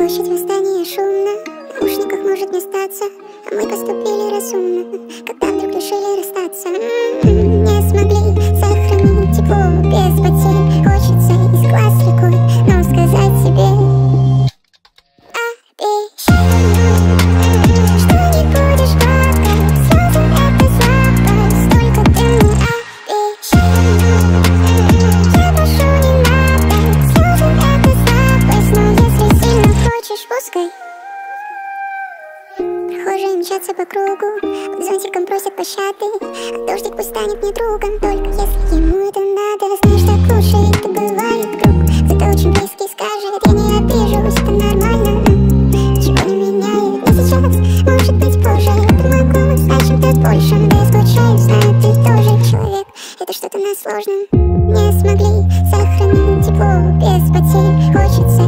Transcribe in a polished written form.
Площадь восстания шумно, в наушниках может не статься, а мы поступили разумно, когда вдруг решили расстаться. Не смогли сохранить тепло без потерь. Хочется из глаз рекой, но сказать себе обещаю, что не будешь плакать. Слезы — это слабость, только ты мне обещай. Я прошу, не надо, слезы — это слабость, но если сильно хочешь, пускай. Прохожие мчатся по кругу, под зонтиком просят пощады, а дождик пусть станет мне другом, только если ему это надо. Знаешь, так лучше, это бывает вдруг, кто-то очень близкий скажет, я не обижусь, это нормально, ничего не меняет. Не сейчас, может быть позже, это могло стать чем-то большим. Да я скучаю, знаю, ты тоже человек, это что-то на сложном. Не смогли сохранить тепло без потерь. Хочется